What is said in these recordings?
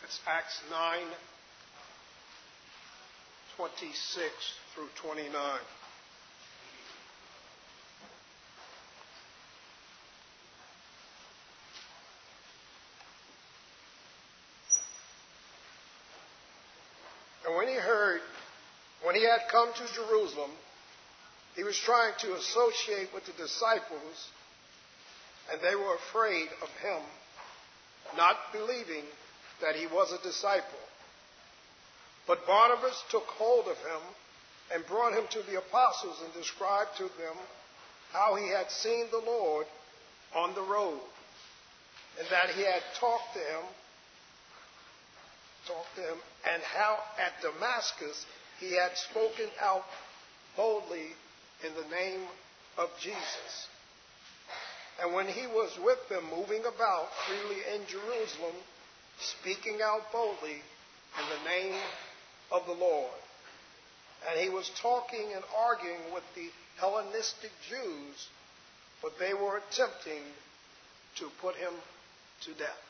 It's Acts 9:26 through 29. And when he had come to Jerusalem, he was trying to associate with the disciples, and they were afraid of him, not believing that he was a disciple. But Barnabas took hold of him and brought him to the apostles and described to them how he had seen the Lord on the road, and that he had talked to him, and how at Damascus he had spoken out boldly in the name of Jesus. And when he was with them, moving about freely in Jerusalem, speaking out boldly in the name of the Lord. And he was talking and arguing with the Hellenistic Jews, but they were attempting to put him to death.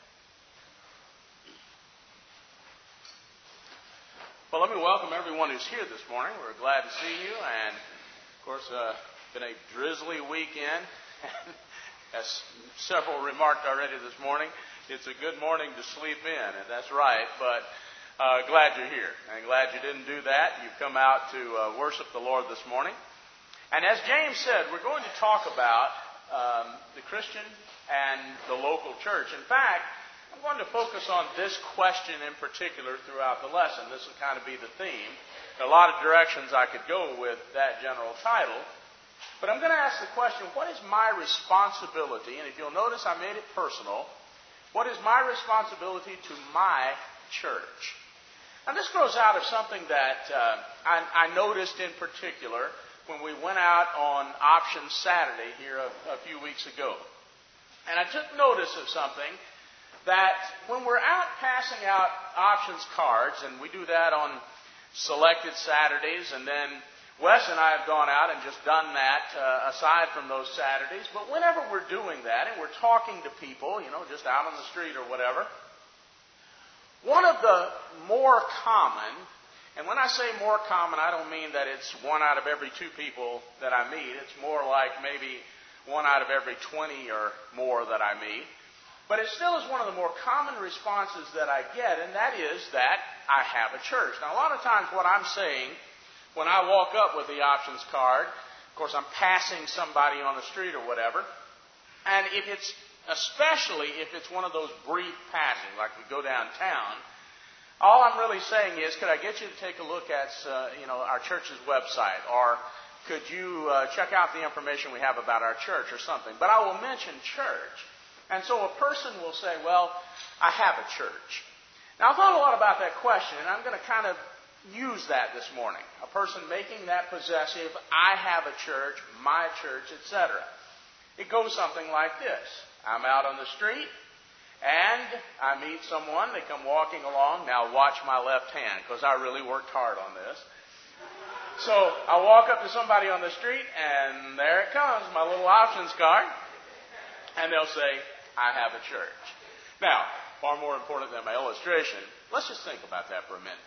Well, let me welcome everyone who's here this morning. We're glad to see you. And, of course, been a drizzly weekend. As several remarked already this morning, it's a good morning to sleep in, and that's right. But glad you're here, and glad you didn't do that. You've come out to worship the Lord this morning. And as James said, we're going to talk about the Christian and the local church. In fact, I'm going to focus on this question in particular throughout the lesson. This will kind of be the theme. There are a lot of directions I could go with that general title. But I'm going to ask the question, what is my responsibility? And if you'll notice, I made it personal. What is my responsibility to my church? And this grows out of something that I noticed in particular when we went out on Option Saturday here a few weeks ago. And I took notice of something that when we're out passing out options cards, and we do that on selected Saturdays, and then Wes and I have gone out and just done that aside from those Saturdays, but whenever we're doing that and we're talking to people, just out on the street or whatever, one of the more common, and when I say more common, I don't mean that it's 1 out of every 2 people that I meet. It's more like maybe 1 out of every 20 or more that I meet. But it still is one of the more common responses that I get, and that is that I have a church. Now, a lot of times what I'm saying when I walk up with the options card, of course, I'm passing somebody on the street or whatever, and especially if it's one of those brief passings, like we go downtown, all I'm really saying is, could I get you to take a look at, our church's website, or could you check out the information we have about our church or something? But I will mention church. And so a person will say, well, I have a church. Now, I thought a lot about that question, and I'm going to kind of use that this morning. A person making that possessive, I have a church, my church, etc. It goes something like this. I'm out on the street, and I meet someone. They come walking along. Now, watch my left hand, because I really worked hard on this. So I walk up to somebody on the street, and there it comes, my little options card. And they'll say, I have a church. Now, far more important than my illustration, let's just think about that for a minute.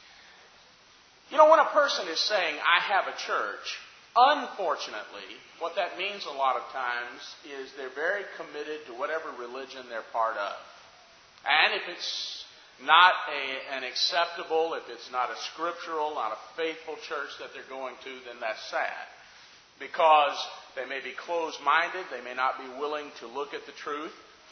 When a person is saying, I have a church, unfortunately, what that means a lot of times is they're very committed to whatever religion they're part of. And if it's not an acceptable, if it's not a scriptural, not a faithful church that they're going to, then that's sad. Because they may be closed-minded. They may not be willing to look at the truth.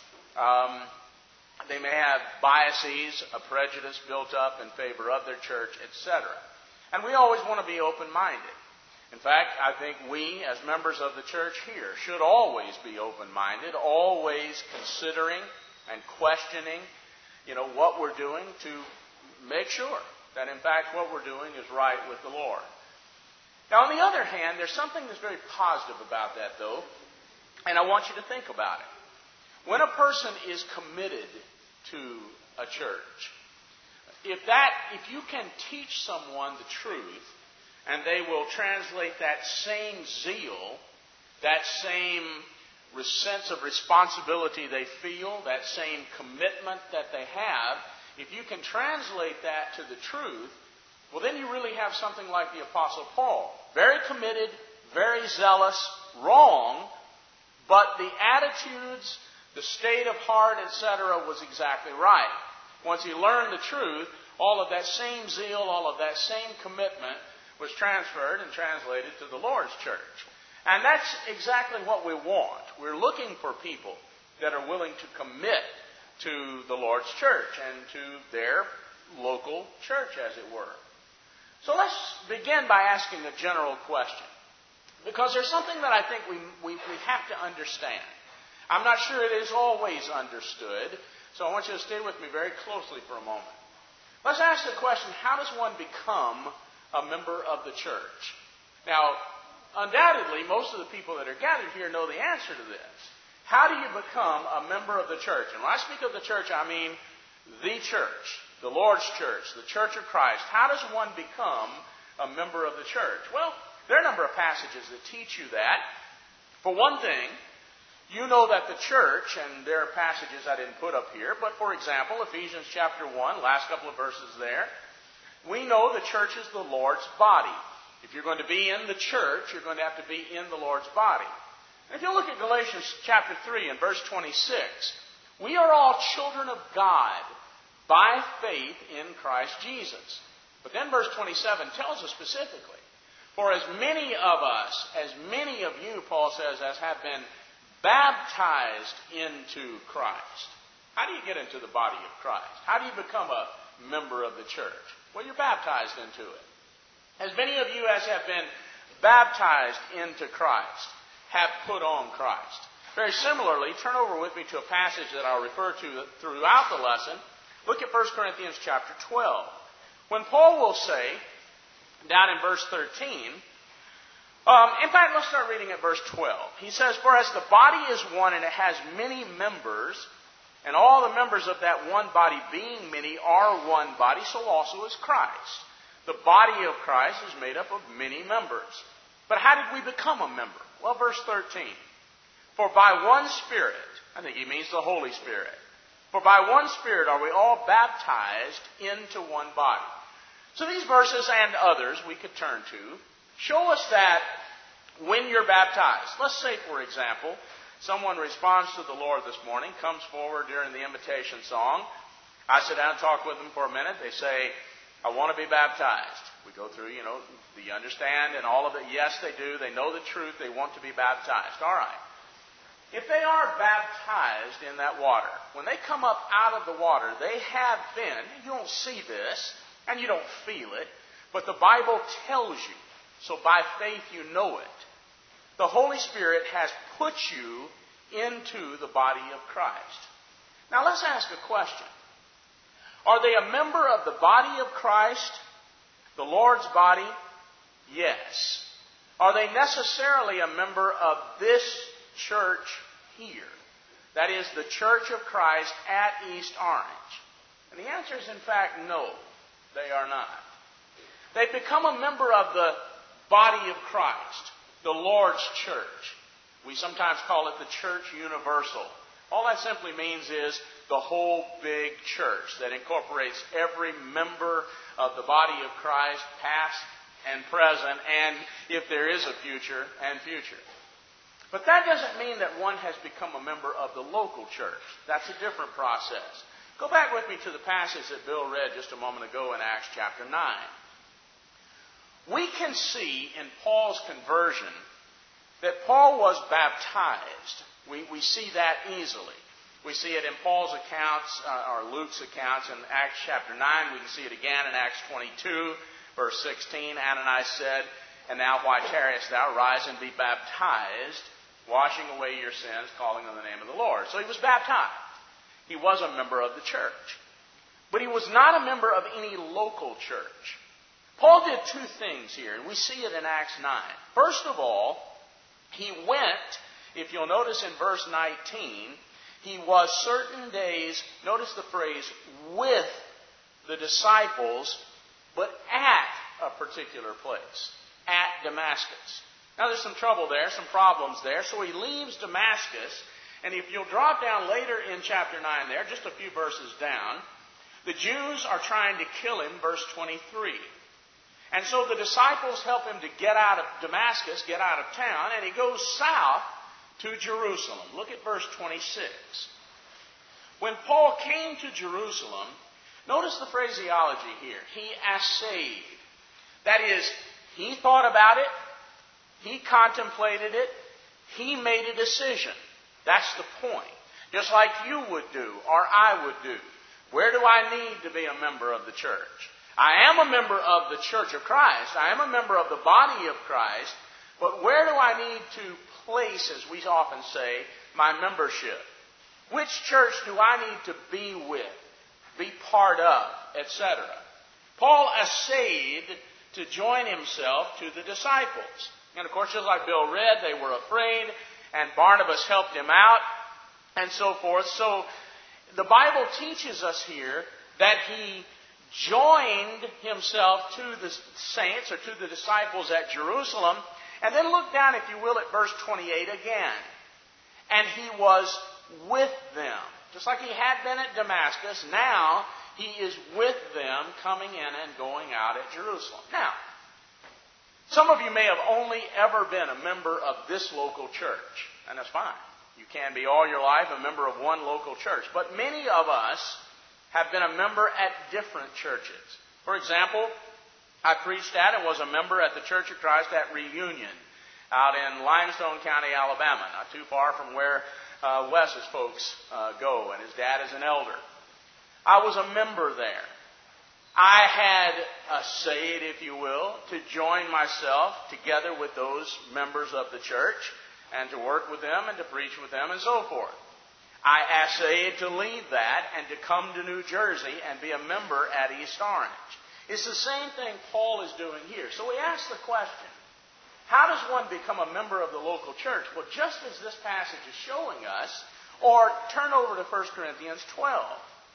They may have biases, a prejudice built up in favor of their church, etc. And we always want to be open-minded. In fact, I think we, as members of the church here, should always be open-minded, always considering and questioning, what we're doing to make sure that, in fact, what we're doing is right with the Lord. Now, on the other hand, there's something that's very positive about that, though, and I want you to think about it. When a person is committed to a church, if you can teach someone the truth, and they will translate that same zeal, that same sense of responsibility they feel, that same commitment that they have if you can translate that to the truth, well, then you really have something like the Apostle Paul. Very committed, very zealous, wrong, but the attitudes, the state of heart, etc., was exactly right. Once he learned the truth, all of that same zeal, all of that same commitment was transferred and translated to the Lord's church. And that's exactly what we want. We're looking for people that are willing to commit to the Lord's church and to their local church, as it were. So let's begin by asking a general question, because there's something that I think we have to understand. I'm not sure it is always understood, so I want you to stay with me very closely for a moment. Let's ask the question, how does one become a member of the church? Now, undoubtedly, most of the people that are gathered here know the answer to this. How do you become a member of the church? And when I speak of the church, I mean the church, the Lord's church, the church of Christ. How does one become a member of the church? Well, there are a number of passages that teach you that. For one thing, you know that the church, and there are passages I didn't put up here, but for example, Ephesians chapter 1, last couple of verses there, we know the church is the Lord's body. If you're going to be in the church, you're going to have to be in the Lord's body. If you look at Galatians chapter 3 and verse 26, we are all children of God by faith in Christ Jesus. But then verse 27 tells us specifically, for as many of us, as many of you, Paul says, as have been baptized into Christ. How do you get into the body of Christ? How do you become a member of the church? Well, you're baptized into it. As many of you as have been baptized into Christ have put on Christ. Very similarly, turn over with me to a passage that I'll refer to throughout the lesson. Look at 1 Corinthians chapter 12. When Paul will say, down in verse 13, in fact, let's start reading at verse 12. He says, for as the body is one and it has many members, and all the members of that one body being many are one body, so also is Christ. The body of Christ is made up of many members. But how did we become a member? Well, verse 13. For by one Spirit, I think he means the Holy Spirit, for by one Spirit are we all baptized into one body. So these verses and others we could turn to show us that when you're baptized, let's say, for example, someone responds to the Lord this morning, comes forward during the invitation song. I sit down and talk with them for a minute. They say, I want to be baptized. We go through, do you understand and all of it? Yes, they do. They know the truth. They want to be baptized. All right. If they are baptized in that water, when they come up out of the water, they have been, you don't see this, and you don't feel it, but the Bible tells you. So by faith you know it. The Holy Spirit has put you into the body of Christ. Now let's ask a question. Are they a member of the body of Christ, the Lord's body? Yes. Are they necessarily a member of this church here? That is, the Church of Christ at East Orange. And the answer is, in fact, no, they are not. They've become a member of the body of Christ, the Lord's church. We sometimes call it the church universal. All that simply means is the whole big church that incorporates every member of the body of Christ, past and present, and if there is a future, and future. But that doesn't mean that one has become a member of the local church. That's a different process. Go back with me to the passage that Bill read just a moment ago in Acts chapter 9. We can see in Paul's conversion that Paul was baptized. We see that easily. We see it in Paul's accounts, or Luke's accounts in Acts chapter 9. We can see it again in Acts 22, verse 16. Ananias said, and now why tarriest thou? Rise and be baptized, washing away your sins, calling on the name of the Lord. So he was baptized. He was a member of the church. But he was not a member of any local church. Paul did two things here, and we see it in Acts 9. First of all, he went, if you'll notice in verse 19, he was certain days, notice the phrase, with the disciples, but at a particular place, at Damascus. Now there's some trouble there, some problems there, so he leaves Damascus, and if you'll drop down later in chapter 9 there, just a few verses down, The Jews are trying to kill him, verse 23. And so the disciples help him to get out of Damascus, get out of town, and he goes south to Jerusalem. Look at verse 26. When Paul came to Jerusalem, notice the phraseology here. He assayed. That is, he thought about it, he contemplated it, he made a decision. That's the point. Just like you would do, or I would do. Where do I need to be a member of the church? I am a member of the church of Christ. I am a member of the body of Christ. But where do I need to place, as we often say, my membership? Which church do I need to be with, be part of, etc.? Paul essayed to join himself to the disciples. And of course, just like Bill read, they were afraid, and Barnabas helped him out, and so forth. So the Bible teaches us here that he joined himself to the saints, or to the disciples at Jerusalem. And then look down, if you will, at verse 28 again. And he was with them. Just like he had been at Damascus, now he is with them coming in and going out at Jerusalem. Now, some of you may have only ever been a member of this local church, and that's fine. You can be all your life a member of one local church. But many of us have been a member at different churches. For example, I preached at and was a member at the Church of Christ at Reunion out in Limestone County, Alabama, not too far from where Wes's folks go, and his dad is an elder. I was a member there. I had essayed, if you will, to join myself together with those members of the church and to work with them and to preach with them and so forth. I essayed to leave that and to come to New Jersey and be a member at East Orange. It's the same thing Paul is doing here. So we ask the question, how does one become a member of the local church? Well, just as this passage is showing us, or turn over to 1 Corinthians 12.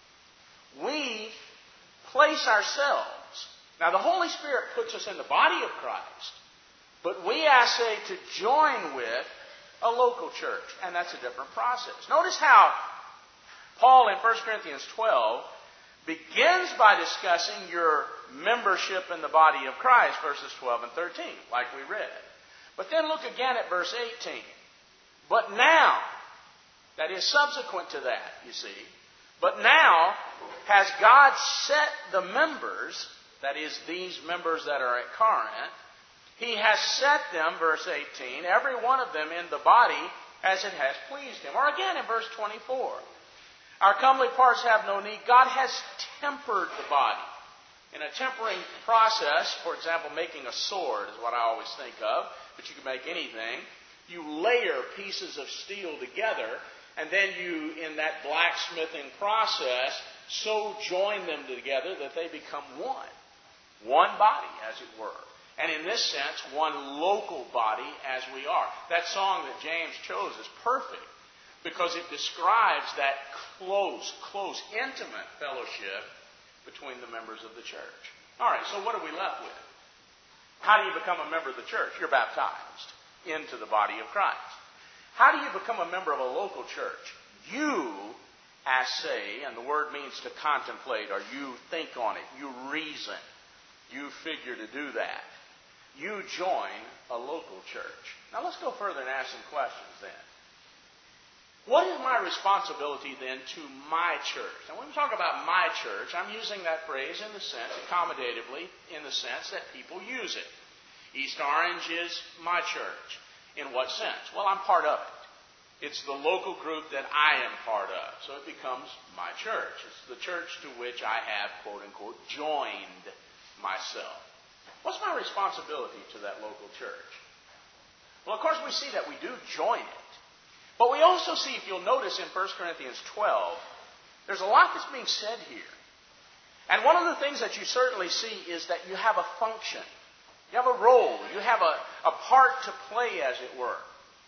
We place ourselves. Now, the Holy Spirit puts us in the body of Christ, but we essay to join with a local church, and that's a different process. Notice how Paul in 1 Corinthians 12 begins by discussing your membership in the body of Christ, verses 12 and 13, like we read. But then look again at verse 18. But now, that is subsequent to that, you see, but now has God set the members, that is, these members that are at Corinth, He has set them, verse 18, every one of them in the body as it has pleased Him. Or again in verse 24. Our comely parts have no need. God has tempered the body. In a tempering process, for example, making a sword is what I always think of, but you can make anything. You layer pieces of steel together, and then you, in that blacksmithing process, so join them together that they become one. One body, as it were. And in this sense, one local body as we are. That song that James chose is perfect because it describes that close, intimate fellowship between the members of the church. All right, so what are we left with? How do you become a member of the church? You're baptized into the body of Christ. How do you become a member of a local church? You assay, and the word means to contemplate, or you think on it, you reason, you figure to do that. You join a local church. Now let's go further and ask some questions then. What is my responsibility then to my church? Now when we talk about my church, I'm using that phrase in the sense, accommodatively, in the sense that people use it. East Orange is my church. In what sense? Well, I'm part of it. It's the local group that I am part of. So it becomes my church. It's the church to which I have, quote unquote, joined myself. What's my responsibility to that local church? Well, of course, we see that we do join it. But we also see, if you'll notice in 1 Corinthians 12, there's a lot that's being said here. And one of the things that you certainly see is that you have a function. You have a role. You have a part to play, as it were.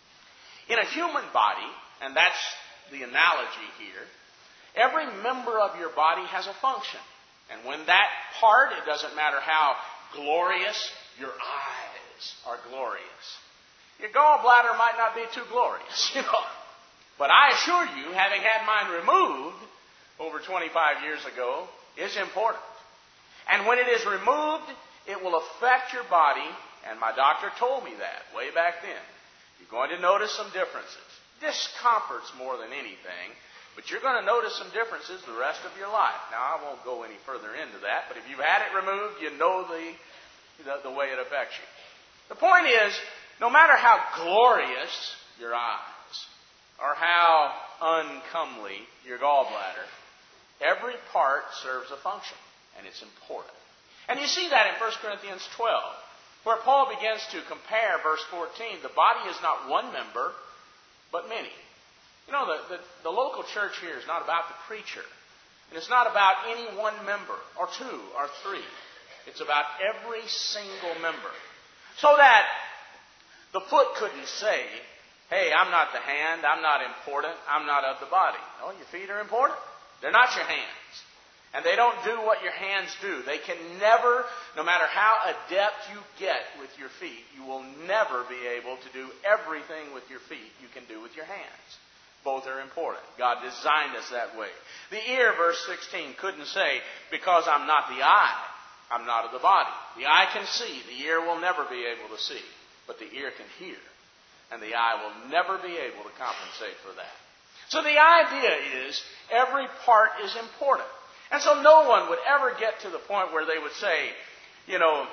In a human body, and that's the analogy here, every member of your body has a function. And when that part, it doesn't matter how glorious, your eyes are glorious. Your gallbladder might not be too glorious, But I assure you, having had mine removed over 25 years ago, is important. And when it is removed, it will affect your body. And my doctor told me that way back then. You're going to notice some differences. Discomforts more than anything. But you're going to notice some differences the rest of your life. Now, I won't go any further into that. But if you've had it removed, you know the way it affects you. The point is, no matter how glorious your eyes or how uncomely your gallbladder, every part serves a function, and it's important. And you see that in 1 Corinthians 12, where Paul begins to compare verse 14. The body is not one member, but many. You know, the local church here is not about the preacher, and it's not about any one member, or two, or three. It's about every single member. So that the foot couldn't say, hey, I'm not the hand, I'm not important, I'm not of the body. No, your feet are important. They're not your hands. And they don't do what your hands do. They can never, no matter how adept you get with your feet, you will never be able to do everything with your feet you can do with your hands. Both are important. God designed us that way. The ear, verse 16, couldn't say, because I'm not the eye, I'm not of the body. The eye can see. The ear will never be able to see. But the ear can hear. And the eye will never be able to compensate for that. So the idea is every part is important. And so no one would ever get to the point where they would say, you know,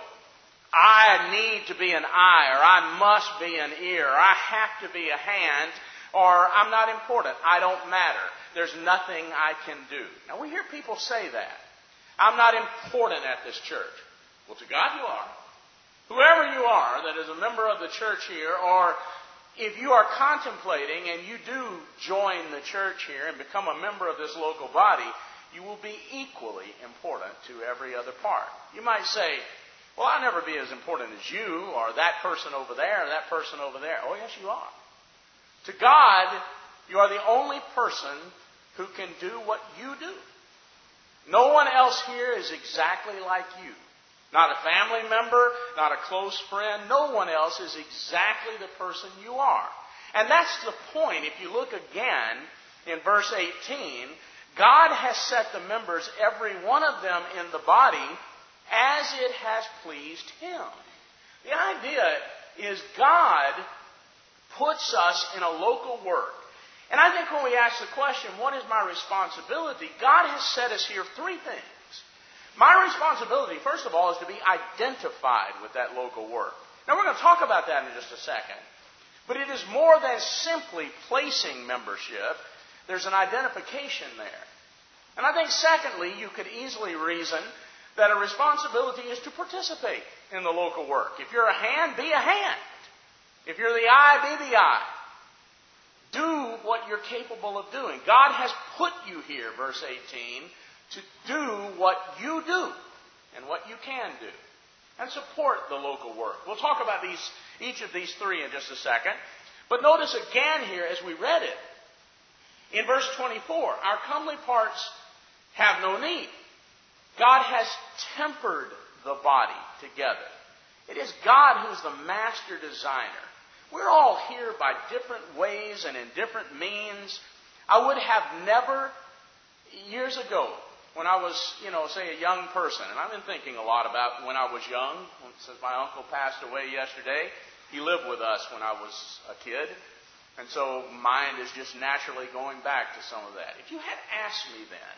I need to be an eye, or I must be an ear, or I have to be a hand, or I'm not important. I don't matter. There's nothing I can do. Now we hear people say that. I'm not important at this church. Well, to God you are. Whoever you are that is a member of the church here, or if you are contemplating and you do join the church here and become a member of this local body, you will be equally important to every other part. You might say, well, I'll never be as important as you, or that person over there, or that person over there. Oh, yes, you are. To God, you are the only person who can do what you do. No one else here is exactly like you. Not a family member, not a close friend. No one else is exactly the person you are. And that's the point. If you look again in verse 18, God has set the members, every one of them in the body, as it has pleased Him. The idea is God puts us in a local work. And I think when we ask the question, what is my responsibility? God has set us here three things. My responsibility, first of all, is to be identified with that local work. Now, we're going to talk about that in just a second. But it is more than simply placing membership. There's an identification there. And I think, secondly, you could easily reason that a responsibility is to participate in the local work. If you're a hand, be a hand. If you're the eye, be the eye. Do what you're capable of doing. God has put you here, verse 18, to do what you do and what you can do. And support the local work. We'll talk about each of these three in just a second. But notice again here as we read it, in verse 24, our comely parts have no need. God has tempered the body together. It is God who's the master designer. We're all here by different ways and in different means. I would have never, years ago, when I was, say a young person, and I've been thinking a lot about when I was young, since my uncle passed away yesterday. He lived with us when I was a kid, and so mind is just naturally going back to some of that. If you had asked me then,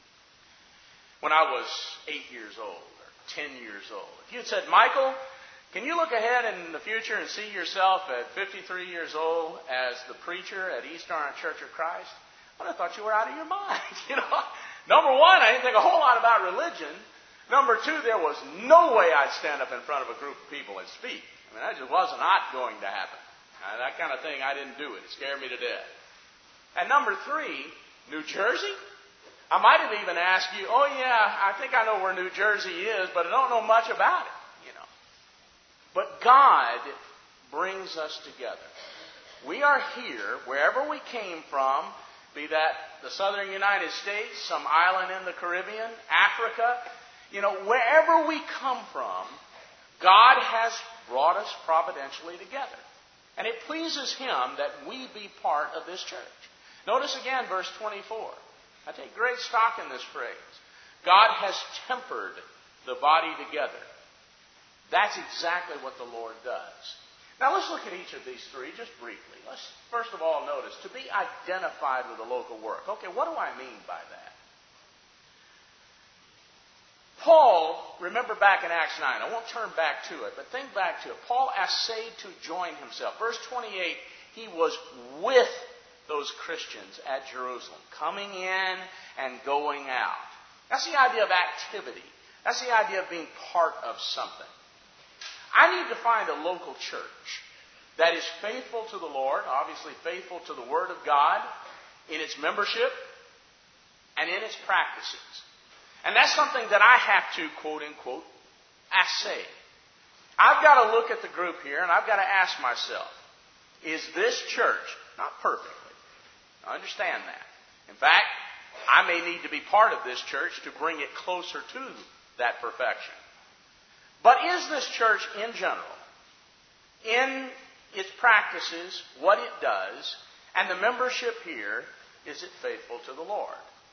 when I was 8 years old or 10 years old, if you had said, Michael, can you look ahead in the future and see yourself at 53 years old as the preacher at East Orange Church of Christ? I would have thought you were out of your mind, Number one, I didn't think a whole lot about religion. Number two, there was no way I'd stand up in front of a group of people and speak. I mean, that just was not going to happen. That kind of thing, I didn't do it. It scared me to death. And number three, New Jersey? I might have even asked you, oh yeah, I think I know where New Jersey is, but I don't know much about it, But God brings us together. We are here, wherever we came from, be that the southern United States, some island in the Caribbean, Africa, wherever we come from, God has brought us providentially together. And it pleases Him that we be part of this church. Notice again verse 24. I take great stock in this phrase. God has tempered the body together. That's exactly what the Lord does. Now let's look at each of these three just briefly. Let's first of all notice, to be identified with a local work. Okay, what do I mean by that? Paul, remember back in Acts 9, I won't turn back to it, but think back to it. Paul essayed to join himself. Verse 28, he was with those Christians at Jerusalem, coming in and going out. That's the idea of activity. That's the idea of being part of something. I need to find a local church that is faithful to the Lord, obviously faithful to the Word of God, in its membership and in its practices. And that's something that I have to, quote unquote, assay. I've got to look at the group here and I've got to ask myself, is this church, not perfectly, I understand that. In fact, I may need to be part of this church to bring it closer to that perfection. But is this church in general, in its practices, what it does, and the membership here, is it faithful to the Lord?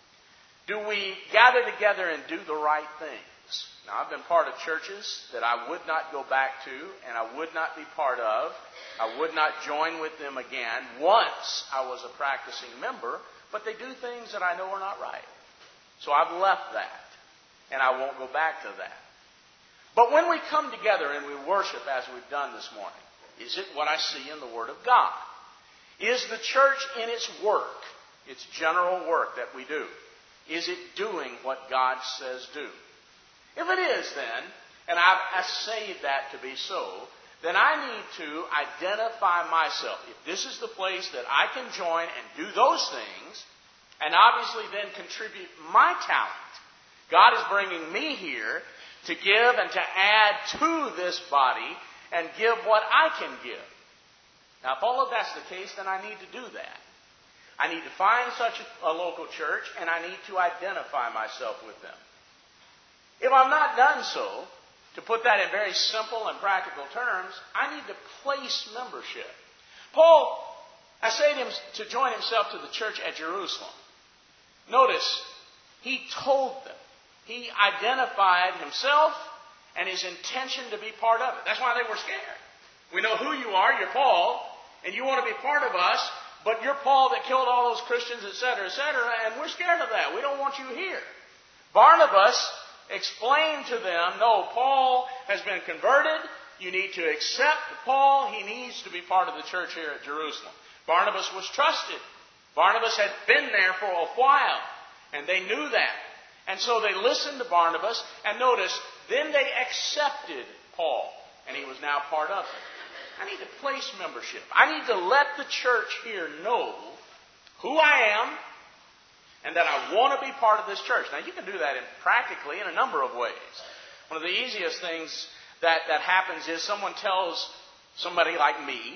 Do we gather together and do the right things? Now, I've been part of churches that I would not go back to and I would not be part of. I would not join with them again. Once I was a practicing member, but they do things that I know are not right. So I've left that, and I won't go back to that. But when we come together and we worship as we've done this morning, is it what I see in the Word of God? Is the church in its work, its general work that we do, is it doing what God says do? If it is then, and I've assayed that to be so, then I need to identify myself. If this is the place that I can join and do those things, and obviously then contribute my talent, God is bringing me here to give and to add to this body and give what I can give. Now, if all of that's the case, then I need to do that. I need to find such a local church, and I need to identify myself with them. If I'm not done so, to put that in very simple and practical terms, I need to place membership. Paul essayed him to join himself to the church at Jerusalem. Notice, he told them. He identified himself and his intention to be part of it. That's why they were scared. We know who you are. You're Paul, and you want to be part of us, but you're Paul that killed all those Christians, etc., and we're scared of that. We don't want you here. Barnabas explained to them, no, Paul has been converted. You need to accept Paul. He needs to be part of the church here at Jerusalem. Barnabas was trusted. Barnabas had been there for a while, and they knew that. And so they listened to Barnabas, and notice, then they accepted Paul, and he was now part of it. I need to place membership. I need to let the church here know who I am and that I want to be part of this church. Now, you can do that practically in a number of ways. One of the easiest things that happens is someone tells somebody like me,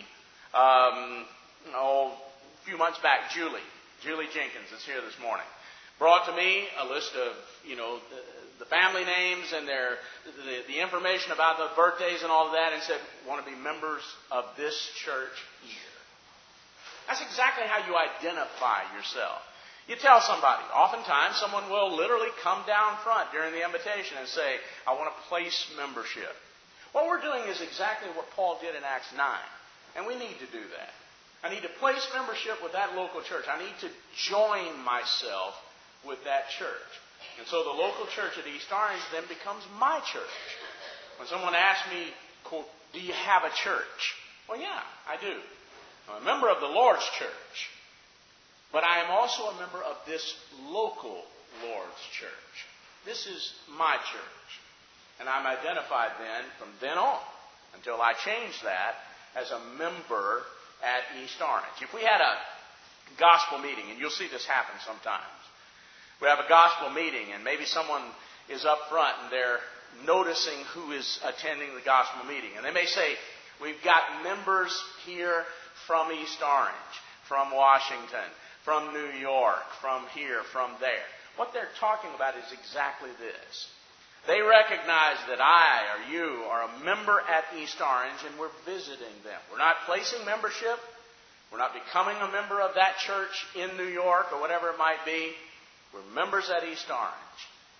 a few months back, Julie Jenkins is here this morning, brought to me a list of, the family names and the information about the birthdays and all of that, and said, want to be members of this church here. That's exactly how you identify yourself. You tell somebody. Oftentimes, someone will literally come down front during the invitation and say, I want to place membership. What we're doing is exactly what Paul did in Acts 9, and we need to do that. I need to place membership with that local church. I need to join myself with that church. And so the local church at East Orange then becomes my church. When someone asks me, quote, do you have a church? Well, yeah, I do. I'm a member of the Lord's church. But I am also a member of this local Lord's church. This is my church. And I'm identified then, from then on, until I change that, as a member at East Orange. If we had a gospel meeting, and you'll see this happen sometimes, we have a gospel meeting, and maybe someone is up front and they're noticing who is attending the gospel meeting. And they may say, we've got members here from East Orange, from Washington, from New York, from here, from there. What they're talking about is exactly this. They recognize that I or you are a member at East Orange, and we're visiting them. We're not placing membership. We're not becoming a member of that church in New York or whatever it might be. We're members at East Orange.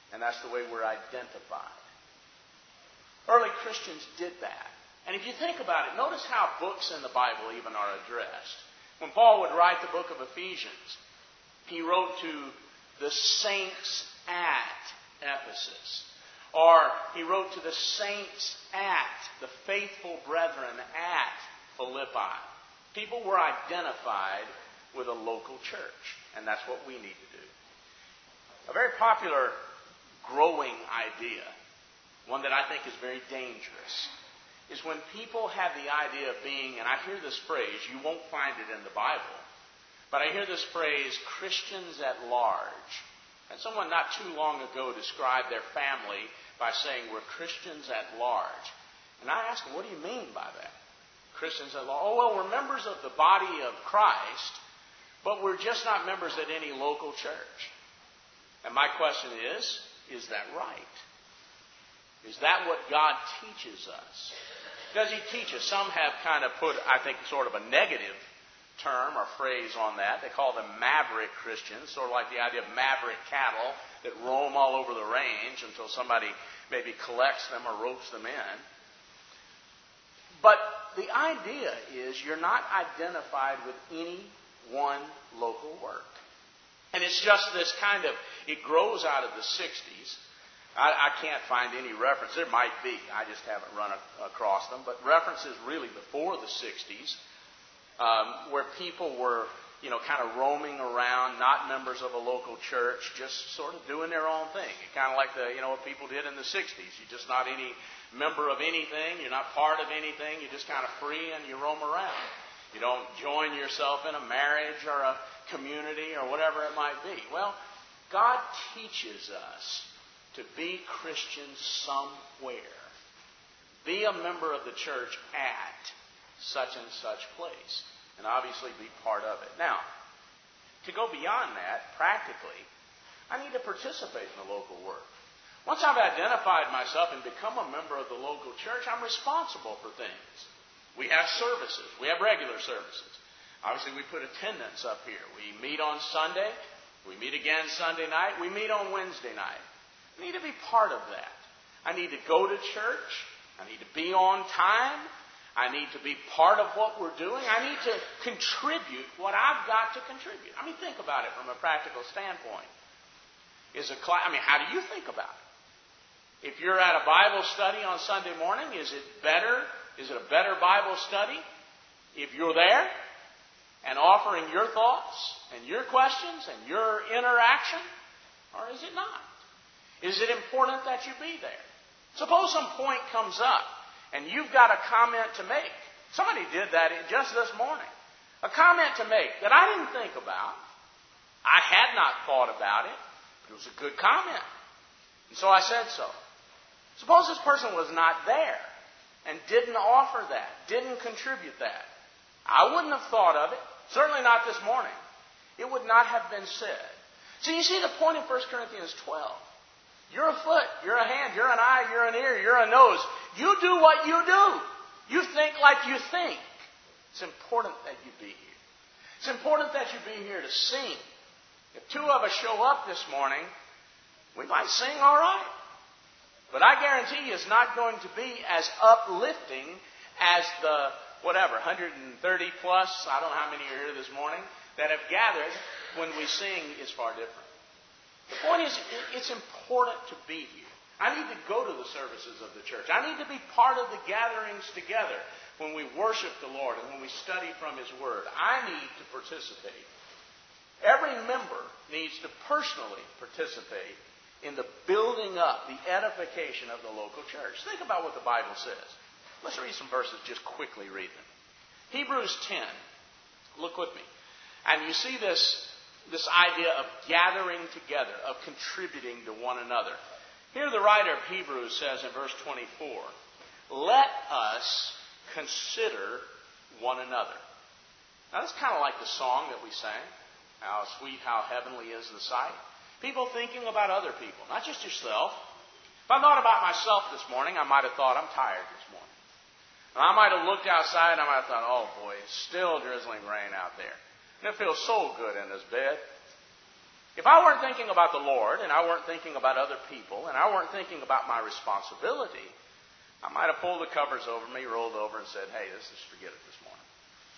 And that's the way we're identified. Early Christians did that. And if you think about it, notice how books in the Bible even are addressed. When Paul would write the book of Ephesians, he wrote to the saints at Ephesus. Or he wrote to the saints at the faithful brethren at Philippi. People were identified with a local church. And that's what we need to do. A very popular growing idea, one that I think is very dangerous, is when people have the idea of being, and I hear this phrase, you won't find it in the Bible, but I hear this phrase, Christians at large. And someone not too long ago described their family by saying, we're Christians at large. And I asked them, what do you mean by that? Christians at large? Oh, well, we're members of the body of Christ, but we're just not members at any local church. And my question is that right? Is that what God teaches us? Does He teach us? Some have kind of put, I think, sort of a negative term or phrase on that. They call them maverick Christians, sort of like the idea of maverick cattle that roam all over the range until somebody maybe collects them or ropes them in. But the idea is you're not identified with any one local work. And it's just this kind of, it grows out of the 60s. I can't find any reference. There might be. I just haven't run across them. But references really before the 60s where people were, kind of roaming around, not members of a local church, just sort of doing their own thing. Kind of like what people did in the 60s. You're just not any member of anything. You're not part of anything. You're just kind of free and you roam around. You don't join yourself in a marriage or a community or whatever it might be. Well, God teaches us to be Christians somewhere. Be a member of the church at such and such place. And obviously be part of it. Now, to go beyond that, practically, I need to participate in the local work. Once I've identified myself and become a member of the local church, I'm responsible for things. We have services. We have regular services. Obviously, we put attendance up here. We meet on Sunday. We meet again Sunday night. We meet on Wednesday night. I need to be part of that. I need to go to church. I need to be on time. I need to be part of what we're doing. I need to contribute what I've got to contribute. I mean, think about it from a practical standpoint. How do you think about it? If you're at a Bible study on Sunday morning, is it a better Bible study if you're there and offering your thoughts and your questions and your interaction? Or is it not? Is it important that you be there? Suppose some point comes up and you've got a comment to make. Somebody did that just this morning. A comment to make that I didn't think about. I had not thought about it. But it was a good comment. And so I said so. Suppose this person was not there and didn't offer that, didn't contribute that. I wouldn't have thought of it. Certainly not this morning. It would not have been said. So you see the point in 1 Corinthians 12. You're a foot, you're a hand, you're an eye, you're an ear, you're a nose. You do what you do. You think like you think. It's important that you be here. It's important that you be here to sing. If two of us show up this morning, we might sing all right. But I guarantee you it's not going to be as uplifting as the 130 plus, I don't know how many are here this morning, that have gathered when we sing is far different. The point is, it's important to be here. I need to go to the services of the church. I need to be part of the gatherings together when we worship the Lord and when we study from His Word. I need to participate. Every member needs to personally participate in the building up, the edification of the local church. Think about what the Bible says. Let's read some verses, just quickly read them. Hebrews 10. Look with me. And you see this idea of gathering together, of contributing to one another. Here the writer of Hebrews says in verse 24, let us consider one another. Now that's kind of like the song that we sang. How sweet, how heavenly is the sight. People thinking about other people, not just yourself. If I thought about myself this morning, I might have thought, I'm tired this morning. And I might have looked outside and I might have thought, oh boy, it's still drizzling rain out there. And it feels so good in this bed. If I weren't thinking about the Lord, and I weren't thinking about other people, and I weren't thinking about my responsibility, I might have pulled the covers over me, rolled over, and said, hey, let's just forget it this morning.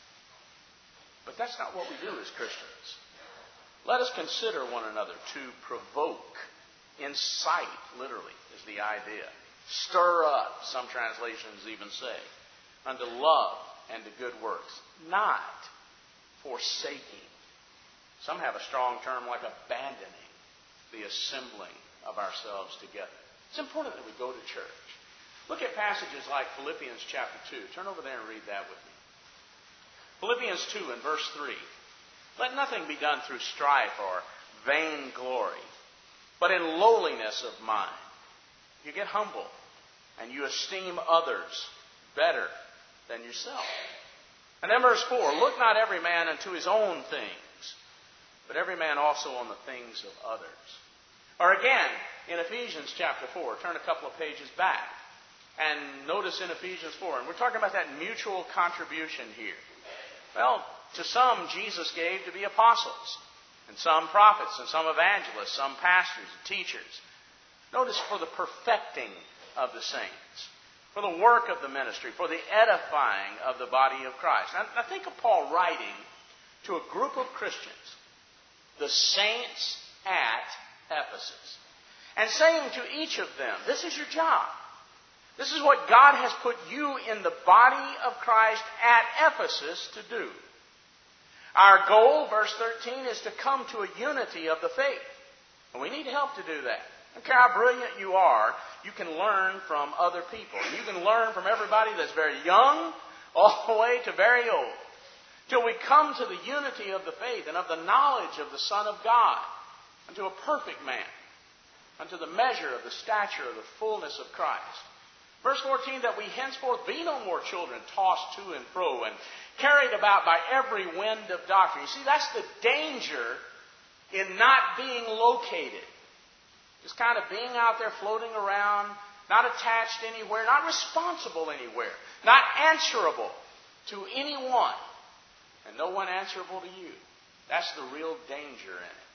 But that's not what we do as Christians. Let us consider one another to provoke. Incite, literally, is the idea. Stir up, some translations even say, unto love and to good works, not forsaking. Some have a strong term like abandoning the assembling of ourselves together. It's important that we go to church. Look at passages like Philippians chapter 2. Turn over there and read that with me. Philippians 2 and verse 3. Let nothing be done through strife or vain glory, but in lowliness of mind. You get humble and you esteem others better than yourself. And then verse 4, look not every man unto his own things, but every man also on the things of others. Or again, in Ephesians chapter 4, turn a couple of pages back and notice in Ephesians 4, and we're talking about that mutual contribution here. Well, to some Jesus gave to be apostles, and some prophets, and some evangelists, some pastors and teachers. Notice for the perfecting of the saints, for the work of the ministry, for the edifying of the body of Christ. Now think of Paul writing to a group of Christians, the saints at Ephesus, and saying to each of them, this is your job. This is what God has put you in the body of Christ at Ephesus to do. Our goal, verse 13, is to come to a unity of the faith. And we need help to do that. I don't care how brilliant you are, you can learn from other people. You can learn from everybody that's very young all the way to very old. Till we come to the unity of the faith and of the knowledge of the Son of God, unto a perfect man, unto the measure of the stature of the fullness of Christ. Verse 14, that we henceforth be no more children tossed to and fro and carried about by every wind of doctrine. You see, that's the danger in not being located. Just kind of being out there floating around, not attached anywhere, not responsible anywhere, not answerable to anyone, and no one answerable to you. That's the real danger in it.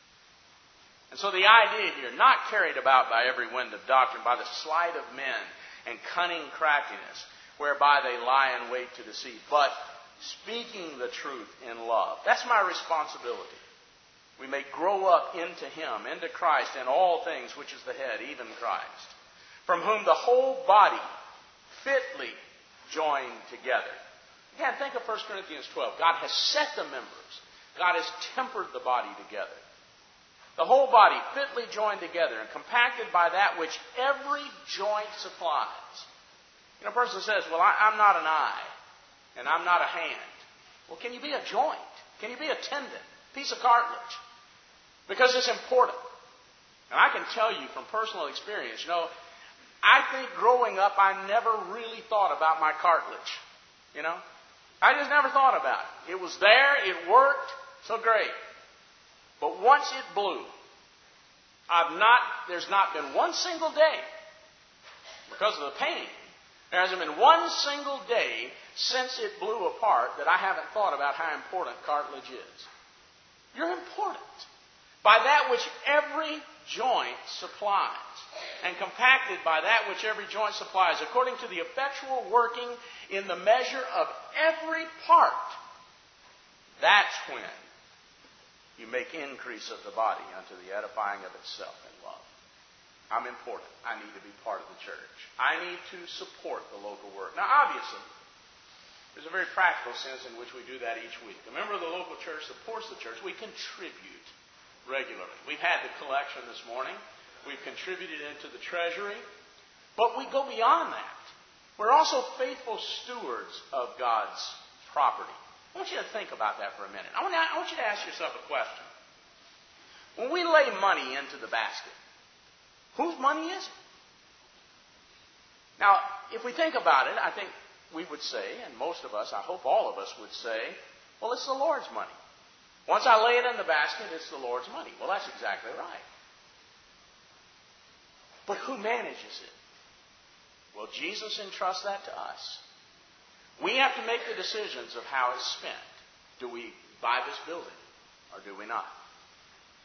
And so the idea here, not carried about by every wind of doctrine, by the sleight of men and cunning craftiness, whereby they lie in wait to deceive, but speaking the truth in love. That's my responsibility. We may grow up into Him, into Christ, in all things, which is the head, even Christ, from whom the whole body fitly joined together. Again, think of 1 Corinthians 12. God has set the members. God has tempered the body together. The whole body fitly joined together and compacted by that which every joint supplies. You know, a person says, well, I'm not an eye, and I'm not a hand. Well, can you be a joint? Can you be a tendon, piece of cartilage? Because it's important. And I can tell you from personal experience, you know, I think growing up I never really thought about my cartilage. You know? I just never thought about it. It was there, it worked, so great. But once it blew, there's not been one single day, because of the pain, there hasn't been one single day since it blew apart that I haven't thought about how important cartilage is. You're important. By that which every joint supplies, and compacted by that which every joint supplies, according to the effectual working in the measure of every part, that's when you make increase of the body unto the edifying of itself in love. I'm important. I need to be part of the church. I need to support the local work. Now, obviously, there's a very practical sense in which we do that each week. A member of the local church supports the church. We contribute regularly. We've had the collection this morning. We've contributed into the treasury. But we go beyond that. We're also faithful stewards of God's property. I want you to think about that for a minute. I want you to ask yourself a question. When we lay money into the basket, whose money is it? Now, if we think about it, I think we would say, and most of us, I hope all of us would say, well, it's the Lord's money. Once I lay it in the basket, it's the Lord's money. Well, that's exactly right. But who manages it? Well, Jesus entrusts that to us. We have to make the decisions of how it's spent. Do we buy this building or do we not?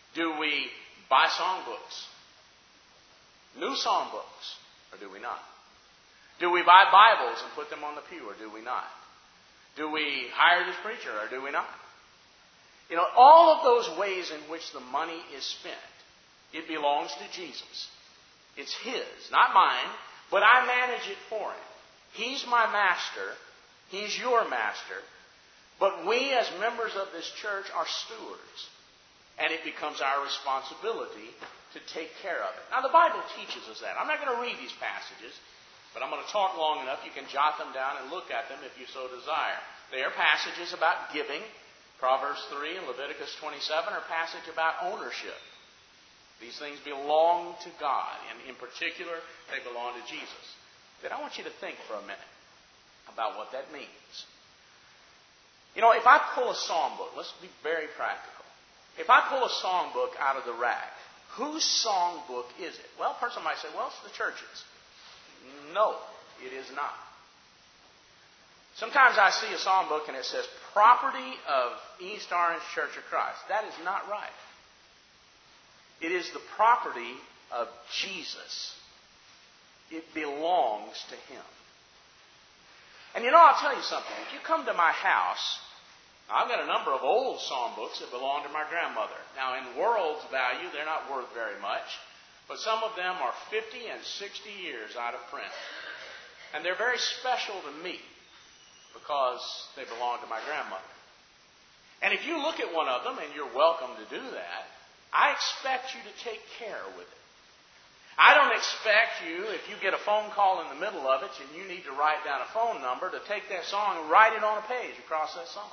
Do we buy songbooks? New songbooks, or do we not? Do we buy Bibles and put them on the pew, or do we not? Do we hire this preacher, or do we not? You know, all of those ways in which the money is spent, it belongs to Jesus. It's His, not mine, but I manage it for Him. He's my master. He's your master. But we as members of this church are stewards. And it becomes our responsibility to take care of it. Now the Bible teaches us that. I'm not going to read these passages, but I'm going to talk long enough. You can jot them down and look at them if you so desire. They are passages about giving. Proverbs 3 and Leviticus 27 are passages about ownership. These things belong to God, and in particular, they belong to Jesus. Then I want you to think for a minute about what that means. You know, if I pull a songbook, let's be very practical. If I pull a songbook out of the rack, whose songbook is it? Well, a person might say, well, it's the church's. No, it is not. Sometimes I see a songbook and it says, property of East Orange Church of Christ. That is not right. It is the property of Jesus. It belongs to Him. And you know, I'll tell you something. If you come to my house, I've got a number of old songbooks that belong to my grandmother. Now, in world's value, they're not worth very much, but some of them are 50 and 60 years out of print. And they're very special to me because they belong to my grandmother. And if you look at one of them, and you're welcome to do that, I expect you to take care with it. I don't expect you, if you get a phone call in the middle of it and you need to write down a phone number, to take that song and write it on a page across that song.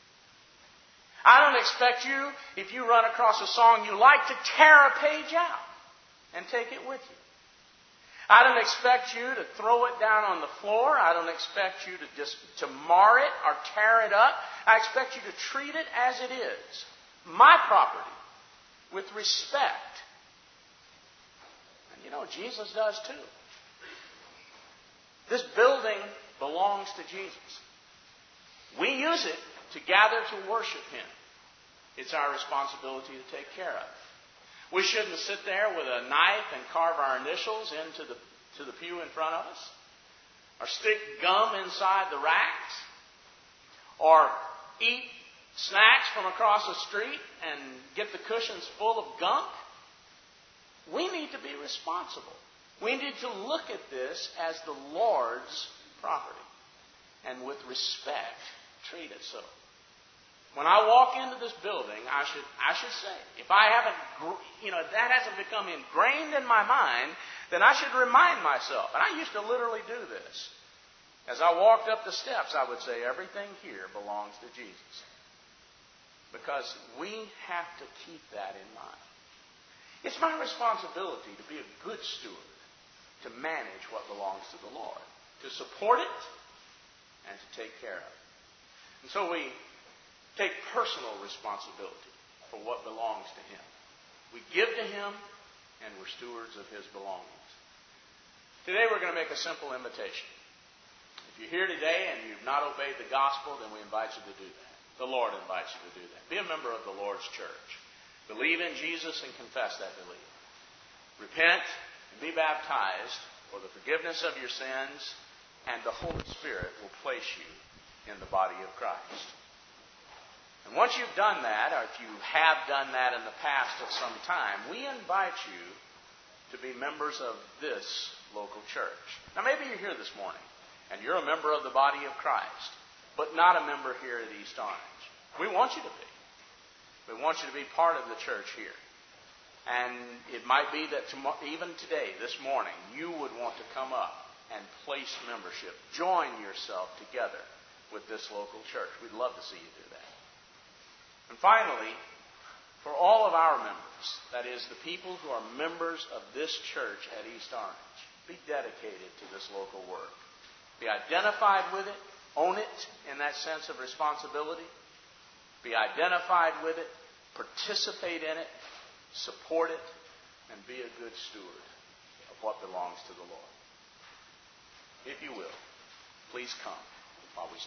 I don't expect you, if you run across a song you like, to tear a page out and take it with you. I don't expect you to throw it down on the floor. I don't expect you to mar it or tear it up. I expect you to treat it as it is. My property. With respect. And you know, Jesus does too. This building belongs to Jesus. We use it to gather to worship Him. It's our responsibility to take care of it. We shouldn't sit there with a knife and carve our initials into the pew in front of us, or stick gum inside the racks, or eat snacks from across the street and get the cushions full of gunk. We need to be responsible. We need to look at this as the Lord's property, and with respect, treat it so. When I walk into this building, I should say, if I haven't, that hasn't become ingrained in my mind, then I should remind myself. And I used to literally do this. As I walked up the steps, I would say, everything here belongs to Jesus. Because we have to keep that in mind. It's my responsibility to be a good steward, to manage what belongs to the Lord, to support it, and to take care of it. And so we take personal responsibility for what belongs to Him. We give to Him, and we're stewards of His belongings. Today we're going to make a simple invitation. If you're here today and you've not obeyed the gospel, then we invite you to do that. The Lord invites you to do that. Be a member of the Lord's church. Believe in Jesus and confess that belief. Repent and be baptized for the forgiveness of your sins, and the Holy Spirit will place you in the body of Christ. And once you've done that, or if you have done that in the past at some time, we invite you to be members of this local church. Now maybe you're here this morning, and you're a member of the body of Christ, but not a member here at East Orange. We want you to be. We want you to be part of the church here. And it might be that even today, this morning, you would want to come up and place membership. Join yourself together with this local church. We'd love to see you do that. And finally, for all of our members, that is, the people who are members of this church at East Orange, be dedicated to this local work. Be identified with it. Own it in that sense of responsibility. Be identified with it. Participate in it. Support it. And be a good steward of what belongs to the Lord. If you will, please come while we stand.